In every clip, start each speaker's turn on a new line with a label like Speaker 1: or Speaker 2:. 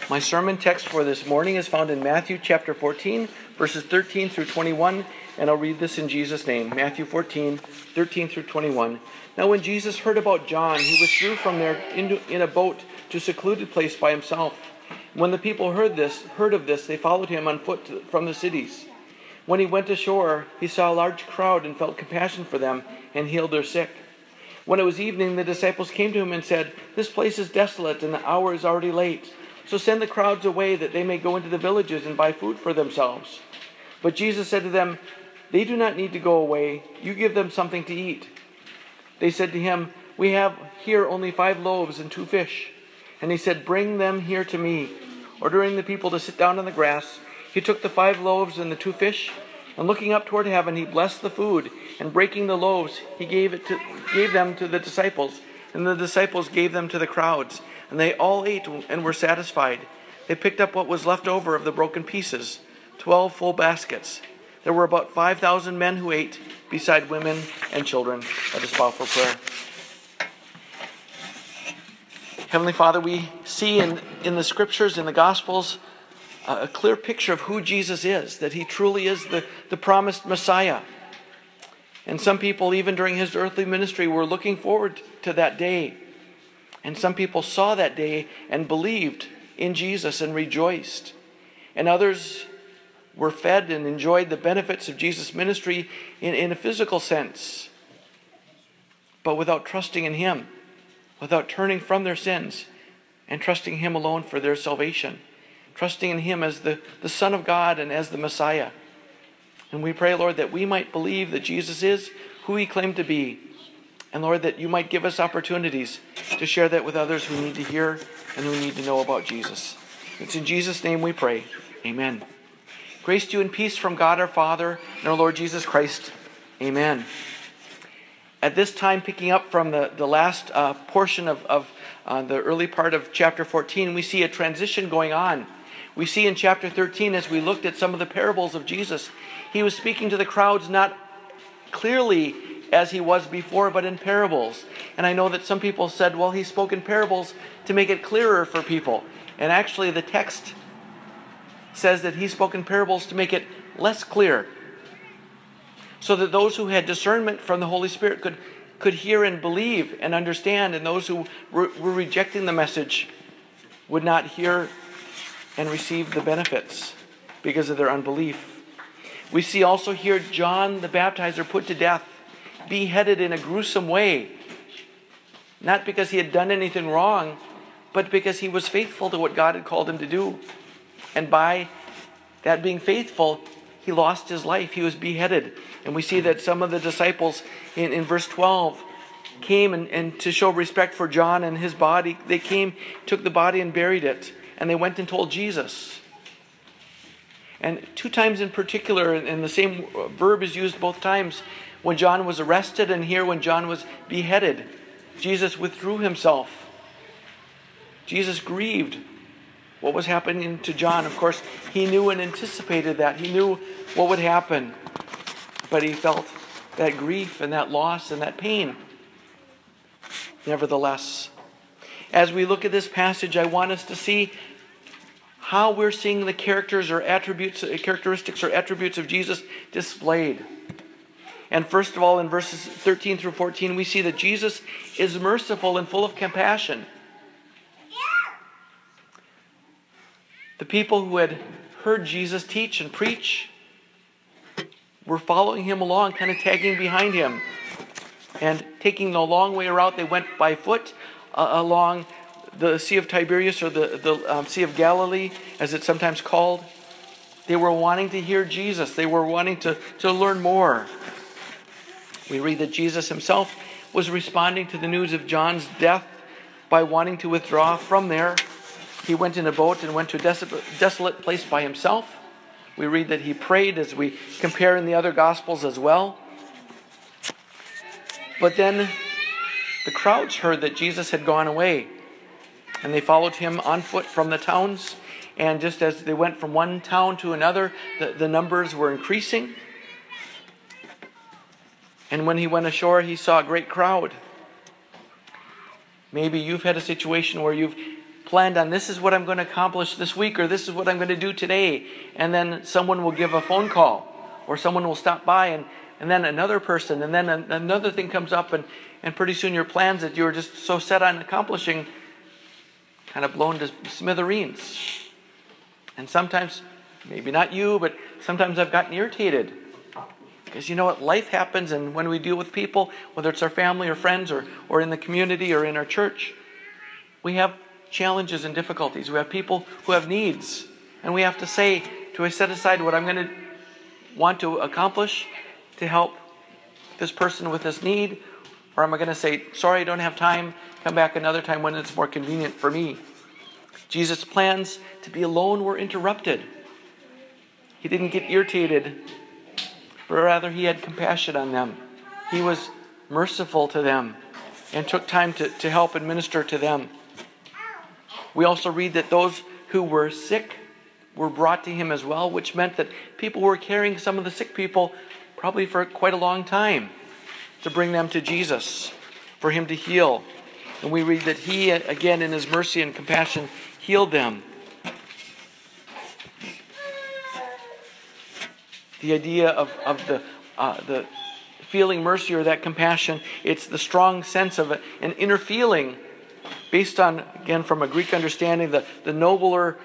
Speaker 1: My sermon text for this morning is found in Matthew chapter 14, verses 13 through 21, and I'll read this in Jesus' name. Matthew 14, 13 through 21. Now when Jesus heard about John, he withdrew from there in a boat to a secluded place by himself. When the people heard of this, they followed him on foot from the cities. When he went ashore, he saw a large crowd and felt compassion for them and healed their sick. When it was evening, the disciples came to him and said, "This place is desolate and the hour is already late. So send the crowds away that they may go into the villages and buy food for themselves." But Jesus said to them, "They do not need to go away. You give them something to eat." They said to him, "We have here only 5 loaves and 2 fish." And he said, "Bring them here to me." Ordering the people to sit down on the grass, he took the 5 loaves and the 2 fish, and looking up toward heaven, he blessed the food, and breaking the loaves, he gave them to the disciples, and the disciples gave them to the crowds. And they all ate and were satisfied. They picked up what was left over of the broken pieces, 12 full baskets. There were about 5,000 men who ate, beside women and children. Let us bow for prayer. Heavenly Father, we see in the Scriptures, in the Gospels, a clear picture of who Jesus is, that he truly is the promised Messiah. And some people, even during his earthly ministry, were looking forward to that day. And some people saw that day and believed in Jesus and rejoiced. And others were fed and enjoyed the benefits of Jesus' ministry in a physical sense, but without trusting in him, without turning from their sins and trusting him alone for their salvation, trusting in him as the Son of God and as the Messiah. And we pray, Lord, that we might believe that Jesus is who he claimed to be. And Lord, that you might give us opportunities to share that with others who need to hear and who need to know about Jesus. It's in Jesus' name we pray. Amen. Grace to you and peace from God our Father and our Lord Jesus Christ. Amen. At this time, picking up from the last portion of the early part of chapter 14, we see a transition going on. We see in chapter 13, as we looked at some of the parables of Jesus, he was speaking to the crowds not clearly as he was before, but in parables. And I know that some people said, well, he spoke in parables to make it clearer for people. And actually the text says that he spoke in parables to make it less clear, so that those who had discernment from the Holy Spirit could hear and believe and understand, and those who were rejecting the message would not hear and receive the benefits because of their unbelief. We see also here John the Baptizer put to death, beheaded in a gruesome way, not because he had done anything wrong, but because he was faithful to what God had called him to do. And by that being faithful, he lost his life. He was beheaded. And we see that some of the disciples in verse 12 came and to show respect for John and his body, they came, took the body and buried it. And they went and told Jesus. And 2 times in particular, and the same verb is used both times, when John was arrested and here when John was beheaded, Jesus withdrew himself. Jesus grieved what was happening to John. Of course, he knew and anticipated that. He knew what would happen. But he felt that grief and that loss and that pain. Nevertheless, as we look at this passage, I want us to see how we're seeing the characteristics or attributes of Jesus displayed. And first of all, in verses 13 through 14, we see that Jesus is merciful and full of compassion. The people who had heard Jesus teach and preach were following him along, kind of tagging behind him. And taking the long way around, they went by foot along the Sea of Tiberias, or the Sea of Galilee, as it's sometimes called. They were wanting to hear Jesus. They were wanting to learn more. We read that Jesus himself was responding to the news of John's death by wanting to withdraw from there. He went in a boat and went to a desolate place by himself. We read that he prayed, as we compare in the other Gospels as well. But then the crowds heard that Jesus had gone away, and they followed him on foot from the towns. And just as they went from one town to another, the numbers were increasing. And when he went ashore, he saw a great crowd. Maybe you've had a situation where you've planned on, this is what I'm going to accomplish this week, or this is what I'm going to do today. And then someone will give a phone call, or someone will stop by, and then another person, and then another thing comes up, and pretty soon your plans that you were just so set on accomplishing kind of blown to smithereens. And sometimes, maybe not you, but sometimes I've gotten irritated. Because you know what? Life happens, and when we deal with people, whether it's our family or friends or in the community or in our church, we have challenges and difficulties. We have people who have needs. And we have to say, do I set aside what I'm going to want to accomplish to help this person with this need? Or am I going to say, sorry, I don't have time, come back another time when it's more convenient for me? Jesus' plans to be alone were interrupted. He didn't get irritated, but rather he had compassion on them. He was merciful to them and took time to help and minister to them. We also read that those who were sick were brought to him as well, which meant that people were carrying some of the sick people probably for quite a long time to bring them to Jesus, for him to heal. And we read that he, again, in his mercy and compassion, healed them. The idea of the feeling mercy or that compassion, it's the strong sense of an inner feeling based on, again, from a Greek understanding, the nobler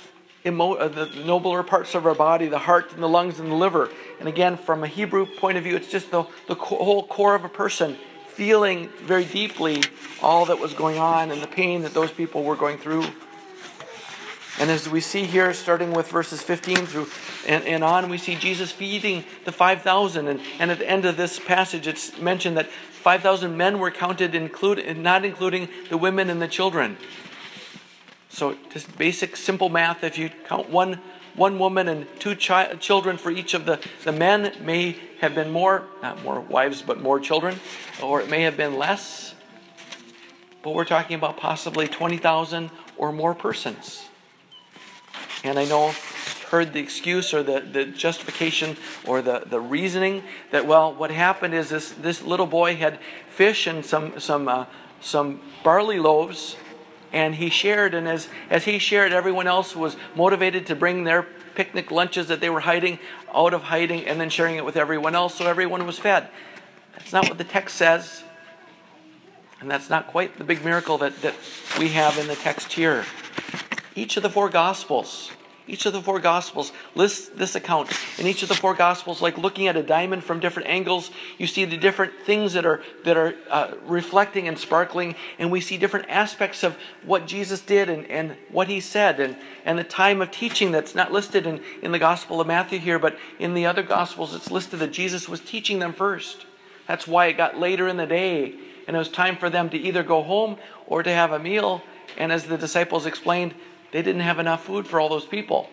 Speaker 1: parts of our body, the heart and the lungs and the liver. And again, from a Hebrew point of view, it's just the whole core of a person feeling very deeply all that was going on and the pain that those people were going through. And as we see here, starting with verses 15 through and on, we see Jesus feeding the 5,000. And at the end of this passage, it's mentioned that 5,000 men were counted, not including the women and the children. So just basic, simple math. If you count one woman and two children for each of the men, may have been not more wives, but more children. Or it may have been less. But we're talking about possibly 20,000 or more persons. And I know heard the excuse or the justification or the reasoning that, well, what happened is this little boy had fish and some barley loaves, and he shared, and as he shared, everyone else was motivated to bring their picnic lunches that they were hiding out of hiding and then sharing it with everyone else, so everyone was fed. That's not what the text says, and that's not quite the big miracle that we have in the text here. Each of the four Gospels lists this account. In each of the four Gospels, like looking at a diamond from different angles, you see the different things that are reflecting and sparkling, and we see different aspects of what Jesus did and what he said, and the time of teaching that's not listed in the Gospel of Matthew here, but in the other Gospels it's listed that Jesus was teaching them first. That's why it got later in the day, and it was time for them to either go home or to have a meal, and as the disciples explained, they didn't have enough food for all those people.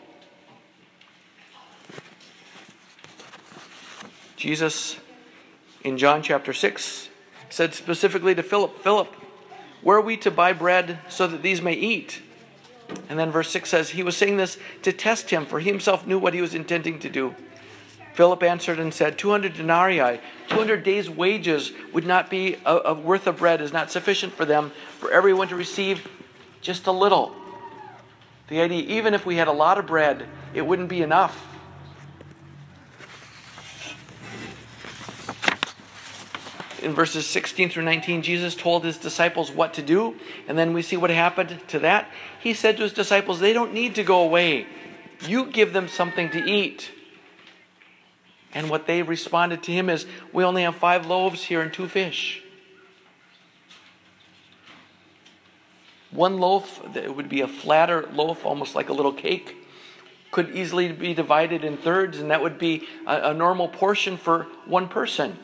Speaker 1: Jesus, in John chapter 6, said specifically to Philip, where are we to buy bread so that these may eat? And then verse 6 says, he was saying this to test him, for he himself knew what he was intending to do. Philip answered and said, 200 denarii, 200 days' wages would not be a worth of bread, is not sufficient for them, for everyone to receive just a little. The idea, even if we had a lot of bread, it wouldn't be enough. In verses 16 through 19, Jesus told his disciples what to do, and then we see what happened to that. He said to his disciples, they don't need to go away. You give them something to eat. And what they responded to him is, we only have 5 loaves here and 2 fish. One loaf, it would be a flatter loaf, almost like a little cake, could easily be divided in thirds, and that would be a normal portion for one person.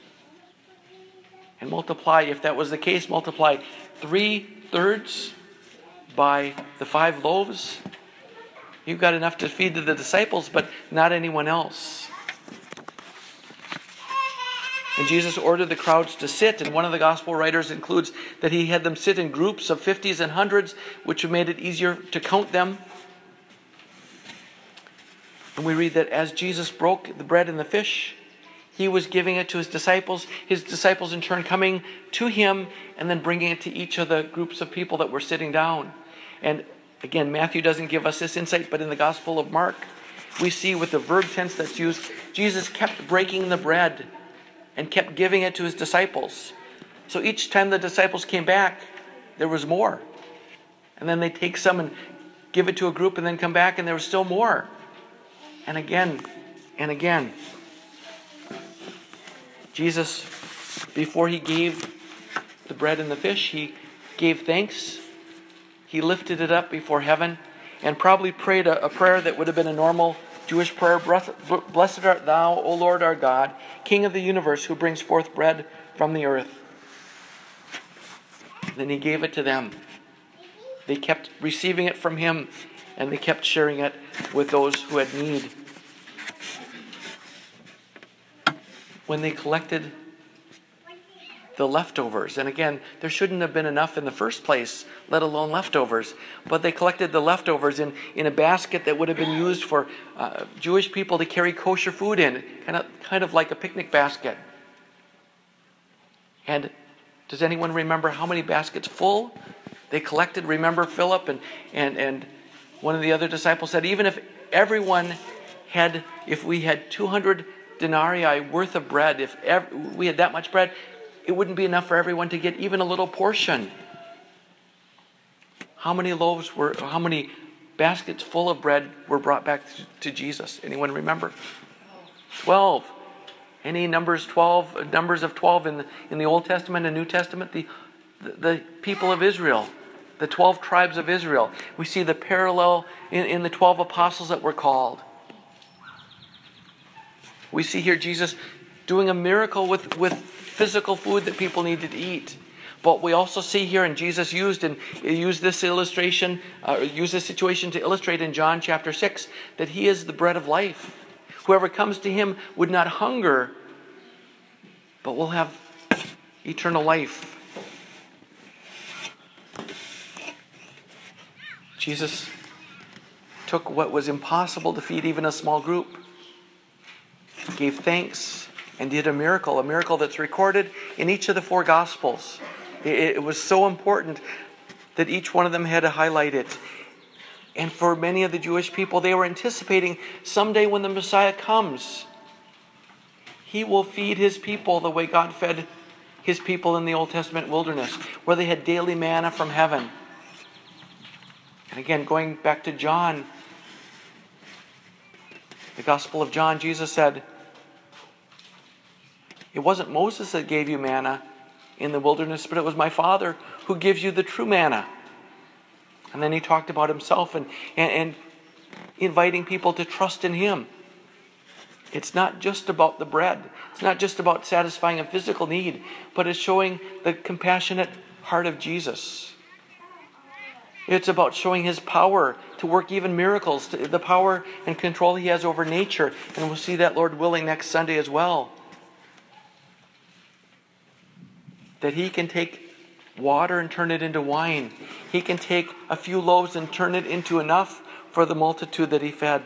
Speaker 1: And multiply, if that was the case, multiply 3/3 by the 5 loaves. You've got enough to feed the disciples, but not anyone else. And Jesus ordered the crowds to sit, and one of the gospel writers includes that he had them sit in groups of 50s and 100s, which made it easier to count them. And we read that as Jesus broke the bread and the fish, he was giving it to his disciples in turn coming to him and then bringing it to each of the groups of people that were sitting down. And again, Matthew doesn't give us this insight, but in the Gospel of Mark, we see with the verb tense that's used, Jesus kept breaking the bread and kept giving it to his disciples. So each time the disciples came back, there was more. And then they take some and give it to a group and then come back and there was still more. And again and again. Jesus, before he gave the bread and the fish, he gave thanks. He lifted it up before heaven and probably prayed a prayer that would have been a normal Jewish prayer. Blessed art thou, O Lord our God, King of the universe, who brings forth bread from the earth. Then he gave it to them. They kept receiving it from him, and they kept sharing it with those who had need. When they collected the leftovers, and again, there shouldn't have been enough in the first place, let alone leftovers, but they collected the leftovers in a basket that would have been used for Jewish people to carry kosher food in, kind of like a picnic basket. And does anyone remember how many baskets full they collected? Remember Philip and one of the other disciples said, even if we had 200 denarii worth of bread, if we had that much bread, it wouldn't be enough for everyone to get even a little portion. How many baskets full of bread were brought back to Jesus? Anyone remember? 12. Any numbers of 12 in the Old Testament and New Testament? The people of Israel, the 12 tribes of Israel. We see the parallel in the 12 apostles that were called. We see here Jesus doing a miracle with physical food that people needed to eat. But we also see here, and Jesus used this situation to illustrate in John chapter 6, that he is the bread of life. Whoever comes to him would not hunger, but will have eternal life. Jesus took what was impossible to feed even a small group, gave thanks, and did a miracle that's recorded in each of the 4 Gospels. It was so important that each one of them had to highlight it. And for many of the Jewish people, they were anticipating someday when the Messiah comes, he will feed his people the way God fed his people in the Old Testament wilderness, where they had daily manna from heaven. And again, going back to John, the Gospel of John, Jesus said, it wasn't Moses that gave you manna in the wilderness, but it was my Father who gives you the true manna. And then he talked about himself and inviting people to trust in him. It's not just about the bread. It's not just about satisfying a physical need, but it's showing the compassionate heart of Jesus. It's about showing his power to work even miracles, the power and control he has over nature. And we'll see that, Lord willing, next Sunday as well. That he can take water and turn it into wine. He can take a few loaves and turn it into enough for the multitude that he fed.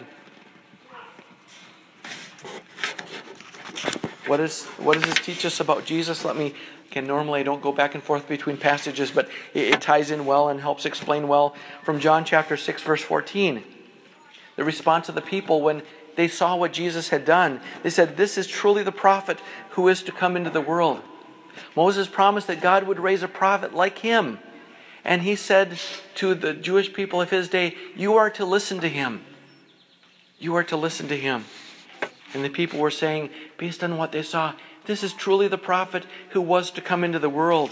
Speaker 1: What does this teach us about Jesus? Normally I don't go back and forth between passages, but it ties in well and helps explain well from John chapter 6, verse 14. The response of the people when they saw what Jesus had done, they said, "This is truly the prophet who is to come into the world." Moses promised that God would raise a prophet like him. And he said to the Jewish people of his day, "You are to listen to him. You are to listen to him." And the people were saying, based on what they saw, this is truly the prophet who was to come into the world.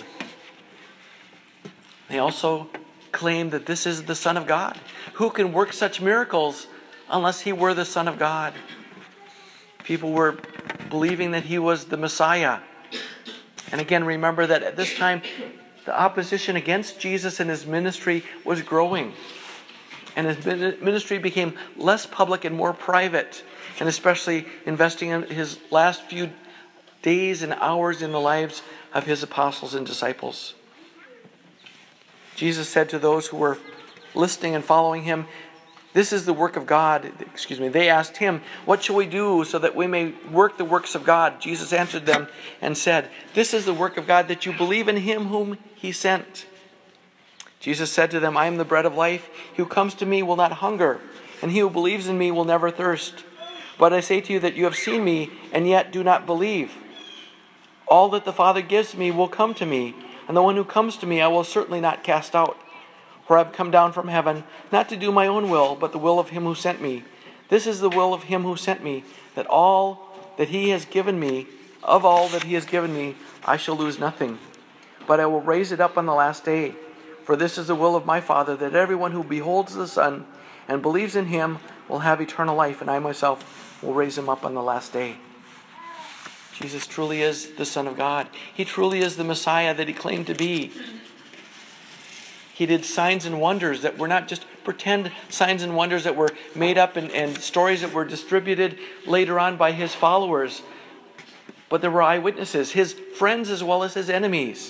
Speaker 1: They also claimed that this is the Son of God. Who can work such miracles unless he were the Son of God? People were believing that he was the Messiah. And again, remember that at this time, the opposition against Jesus and his ministry was growing. And his ministry became less public and more private, and especially investing in his last few days and hours in the lives of his apostles and disciples. Jesus said to those who were listening and following him, "This is the work of God." They asked him, "What shall we do so that we may work the works of God?" Jesus answered them and said, "This is the work of God, that you believe in him whom he sent." Jesus said to them, I am the bread of life. He who comes to me will not hunger, and he who believes in me will never thirst. But I say to you that you have seen me, and yet do not believe. All that the Father gives me will come to me, and the one who comes to me I will certainly not cast out. For I have come down from heaven, not to do my own will, but the will of him who sent me. This is the will of him who sent me, that all that he has given me, of all that he has given me, I shall lose nothing, but I will raise it up on the last day. For this is the will of my Father, that everyone who beholds the Son and believes in him will have eternal life, and I myself will raise him up on the last day. Jesus truly is the Son of God. He truly is the Messiah that he claimed to be. He did signs and wonders that were not just pretend signs and wonders that were made up and stories that were distributed later on by his followers. But there were eyewitnesses, his friends as well as his enemies.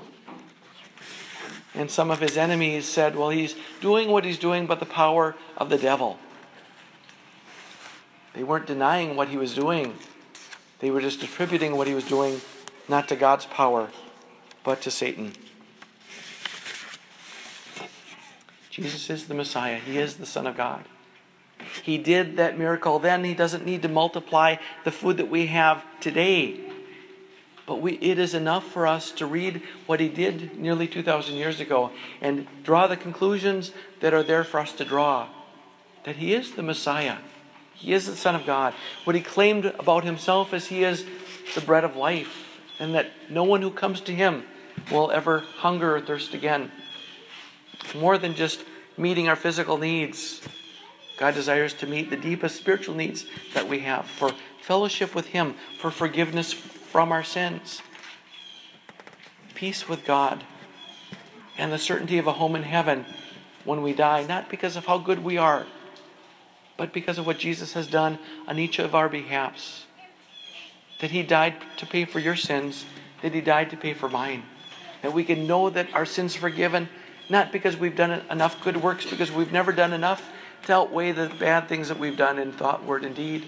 Speaker 1: And some of his enemies said, well, he's doing what he's doing by the power of the devil. They weren't denying what he was doing. They were just attributing what he was doing not to God's power, but to Satan. Jesus is the Messiah. He is the Son of God. He did that miracle then. He doesn't need to multiply the food that we have today. But it is enough for us to read what he did nearly 2,000 years ago and draw the conclusions that are there for us to draw. That he is the Messiah. He is the Son of God. What he claimed about himself is he is the bread of life, and that no one who comes to him will ever hunger or thirst again. More than just meeting our physical needs, God desires to meet the deepest spiritual needs that we have for fellowship with him, for forgiveness from our sins, peace with God, and the certainty of a home in heaven when we die, not because of how good we are, but because of what Jesus has done on each of our behalves. That he died to pay for your sins, that he died to pay for mine. That we can know that our sins are forgiven, not because we've done enough good works, because we've never done enough to outweigh the bad things that we've done in thought, word, and deed.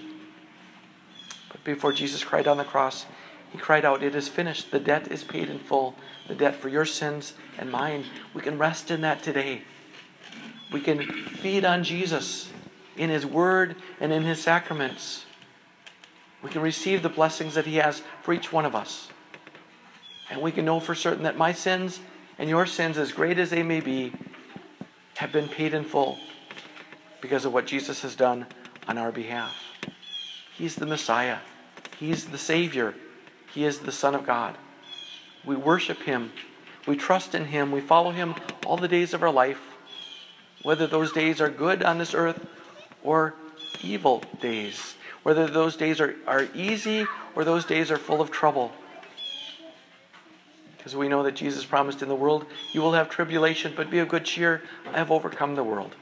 Speaker 1: But before Jesus cried on the cross, he cried out, it is finished. The debt is paid in full. The debt for your sins and mine. We can rest in that today. We can feed on Jesus in his word and in his sacraments. We can receive the blessings that he has for each one of us. And we can know for certain that my sins and your sins, as great as they may be, have been paid in full because of what Jesus has done on our behalf. He's the Messiah. He's the Savior. He is the Son of God. We worship him. We trust in him. We follow him all the days of our life, whether those days are good on this earth or evil days, whether those days are easy or those days are full of trouble. Because we know that Jesus promised, in the world you will have tribulation, but be of good cheer. I have overcome the world.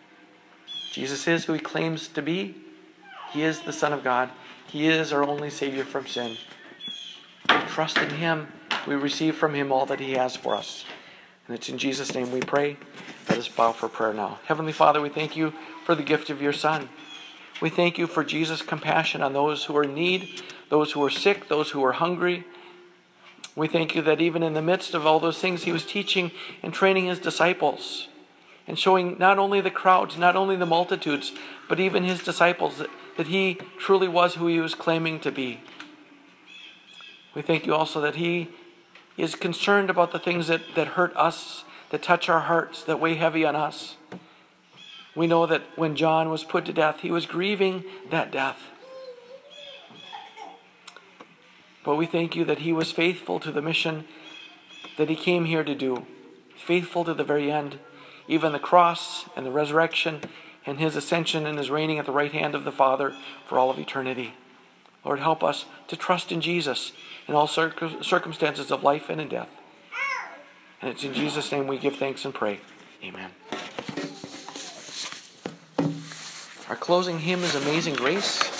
Speaker 1: Jesus is who he claims to be. He is the Son of God. He is our only Savior from sin. We trust in him. We receive from him all that he has for us. And it's in Jesus' name we pray. Let us bow for prayer now. Heavenly Father, we thank you for the gift of your Son. We thank you for Jesus' compassion on those who are in need, those who are sick, those who are hungry. We thank you that even in the midst of all those things, he was teaching and training his disciples and showing not only the crowds, not only the multitudes, but even his disciples that he truly was who he was claiming to be. We thank you also that he is concerned about the things that hurt us, that touch our hearts, that weigh heavy on us. We know that when John was put to death, he was grieving that death. But we thank you that he was faithful to the mission that he came here to do, faithful to the very end, even the cross and the resurrection and his ascension and his reigning at the right hand of the Father for all of eternity. Lord, help us to trust in Jesus in all circumstances of life and in death. And it's in Jesus' name we give thanks and pray. Amen. Our closing hymn is Amazing Grace.